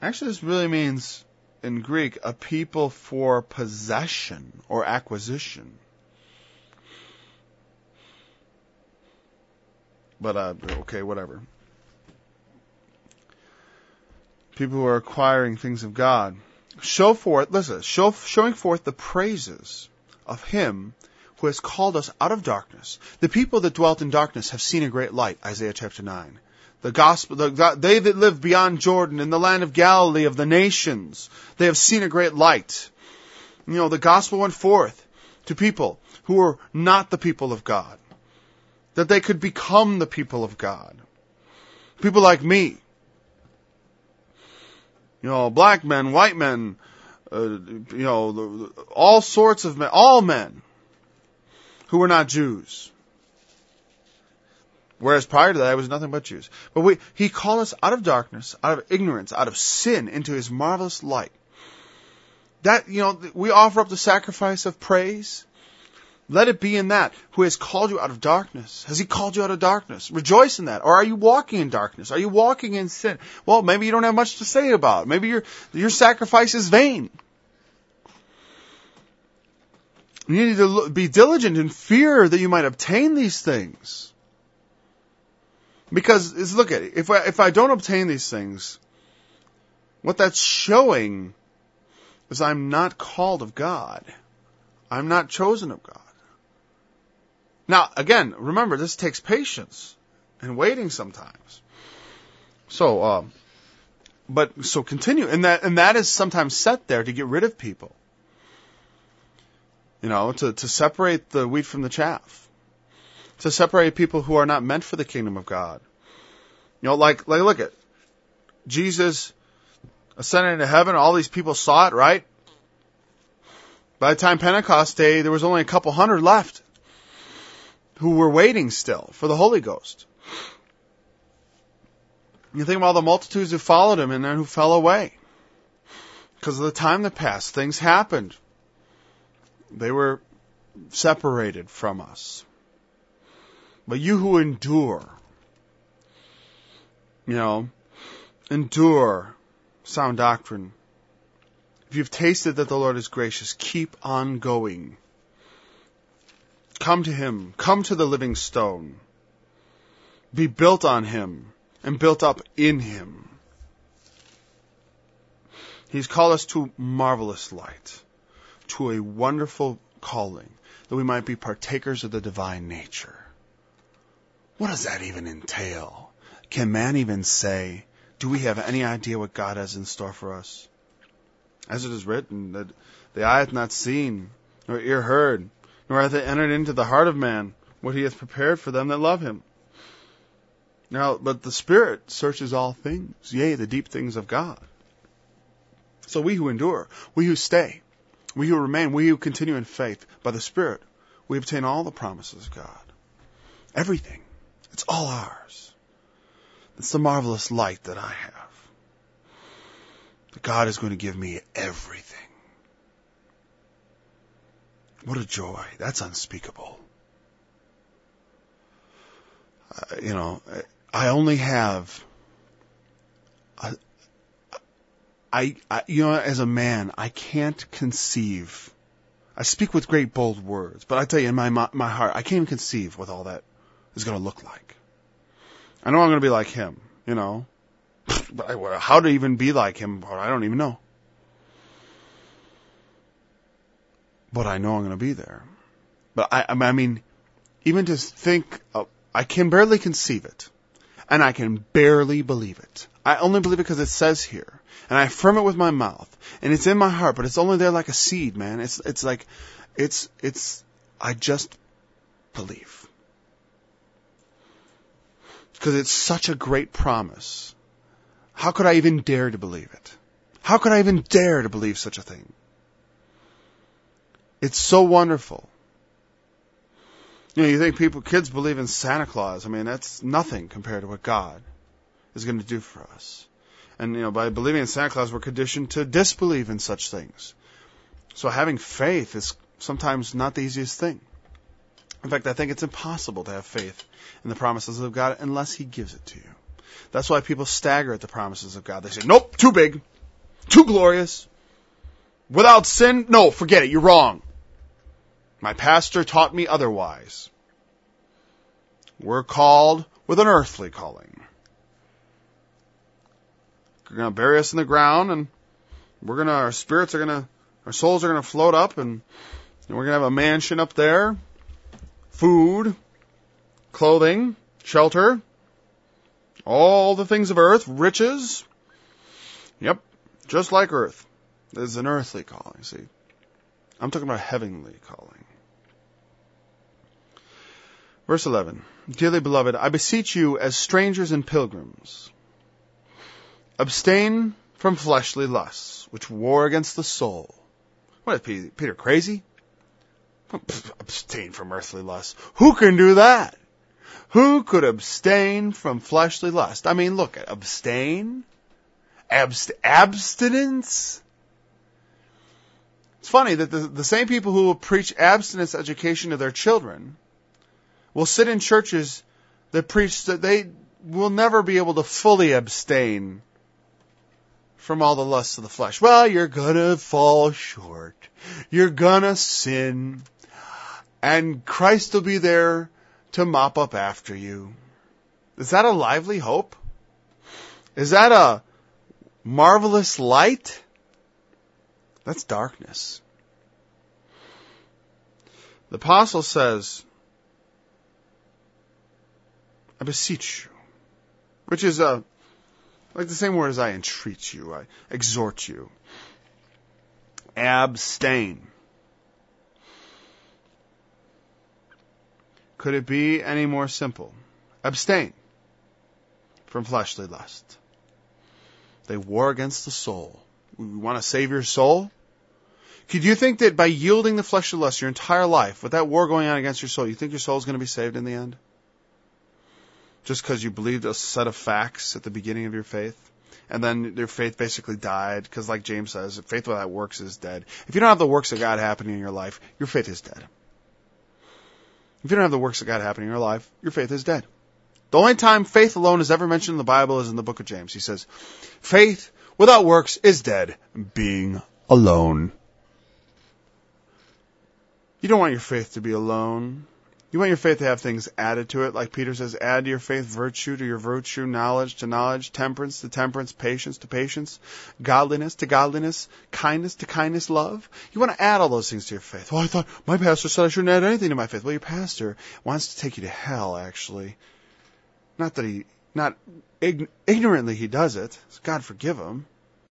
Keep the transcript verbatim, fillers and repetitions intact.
Actually, this really means, in Greek, a people for possession or acquisition. But, uh, okay, whatever. People who are acquiring things of God. Show forth, listen, show, showing forth the praises of Him who has called us out of darkness. The people that dwelt in darkness have seen a great light, Isaiah chapter nine. The gospel, the, they that live beyond Jordan in the land of Galilee of the nations, they have seen a great light. You know, the gospel went forth to people who were not the people of God, that they could become the people of God. People like me. You know, black men, white men, uh, you know, all sorts of men, all men who were not Jews. Whereas prior to that, I was nothing but Jews. But we, He called us out of darkness, out of ignorance, out of sin, into His marvelous light. That, you know, we offer up the sacrifice of praise. Let it be in that. Who has called you out of darkness? Has He called you out of darkness? Rejoice in that. Or are you walking in darkness? Are you walking in sin? Well, maybe you don't have much to say about it. Maybe your, your sacrifice is vain. You need to be diligent in fear that you might obtain these things. Because, look at it, if I, if I don't obtain these things, what that's showing is I'm not called of God. I'm not chosen of God. Now, again, remember, this takes patience and waiting sometimes. So, uh, but, so continue. And that, and that is sometimes set there to get rid of people. You know, to, to separate the wheat from the chaff. To separate people who are not meant for the kingdom of God. You know, like, like, look at Jesus ascended into heaven. All these people saw it, right? By the time Pentecost Day, there was only a couple hundred left who were waiting still for the Holy Ghost. You think of all the multitudes who followed Him and then who fell away. Because of the time that passed, things happened. They were separated from us. But you who endure, you know, endure sound doctrine. If you've tasted that the Lord is gracious, keep on going. Come to Him. Come to the living stone. Be built on Him and built up in Him. He's called us to marvelous light, to a wonderful calling, that we might be partakers of the divine nature. What does that even entail? Can man even say, do we have any idea what God has in store for us? As it is written, that the eye hath not seen, nor ear heard, nor hath it entered into the heart of man what He hath prepared for them that love Him. Now, but the Spirit searches all things, yea, the deep things of God. So we who endure, we who stay, we who remain, we who continue in faith, by the Spirit, we obtain all the promises of God. Everything. It's all ours. It's the marvelous light that I have. That God is going to give me everything. What a joy. That's unspeakable. Uh, you know, I only have... A, I, I, you know, as a man, I can't conceive. I speak with great bold words, but I tell you, in my my heart, I can't even conceive what all that is going to look like. I know I'm going to be like Him, you know. But I, how to even be like Him, I don't even know. But I know I'm going to be there. But I, I mean, even to think, of, I can barely conceive it. And I can barely believe it. I only believe it because it says here. And I affirm it with my mouth. And it's in my heart, but it's only there like a seed, man. It's, it's like, it's, it's, I just believe. Because it's such a great promise. How could I even dare to believe it? How could I even dare to believe such a thing? It's so wonderful. You know, you think people, kids believe in Santa Claus. I mean, that's nothing compared to what God is going to do for us. And, you know, by believing in Santa Claus, we're conditioned to disbelieve in such things. So having faith is sometimes not the easiest thing. In fact, I think it's impossible to have faith in the promises of God unless He gives it to you. That's why people stagger at the promises of God. They say, nope, too big, too glorious. Without sin, no, forget it, you're wrong. My pastor taught me otherwise. We're called with an earthly calling. They're going to bury us in the ground, and we're going to, our spirits are going to, our souls are going to float up, and, and we're going to have a mansion up there, food, clothing, shelter, all the things of earth, riches. Yep, just like earth. This is an earthly calling, see. I'm talking about a heavenly calling. Verse eleven. Dearly beloved, I beseech you as strangers and pilgrims, abstain from fleshly lusts, which war against the soul. What is Peter, crazy? Abstain from earthly lusts. Who can do that? Who could abstain from fleshly lust? I mean, look at abstain, Abst- abstinence. It's funny that the, the same people who will preach abstinence education to their children will sit in churches that preach that they will never be able to fully abstain from all the lusts of the flesh. Well, you're gonna fall short. You're gonna sin. And Christ will be there to mop up after you. Is that a lively hope? Is that a marvelous light? That's darkness. The apostle says, I beseech you, which is a, like the same word as I entreat you, I exhort you. Abstain. Could it be any more simple? Abstain from fleshly lust. They war against the soul. You want to save your soul? Could you think that by yielding the fleshly lust your entire life, with that war going on against your soul, you think your soul is going to be saved in the end? Just because you believed a set of facts at the beginning of your faith, and then your faith basically died, because like James says, faith without works is dead. If you don't have the works of God happening in your life, your faith is dead. If you don't have the works of God happening in your life, your faith is dead. The only time faith alone is ever mentioned in the Bible is in the book of James. He says, faith without works is dead, being alone. You don't want your faith to be alone. You want your faith to have things added to it, like Peter says, add to your faith virtue, to your virtue knowledge, to knowledge, temperance, to temperance, patience, to patience, godliness, to godliness, kindness, to kindness, love. You want to add all those things to your faith. Well, I thought my pastor said I shouldn't add anything to my faith. Well, your pastor wants to take you to hell, actually. Not that he, not ign- ignorantly he does it. God forgive him.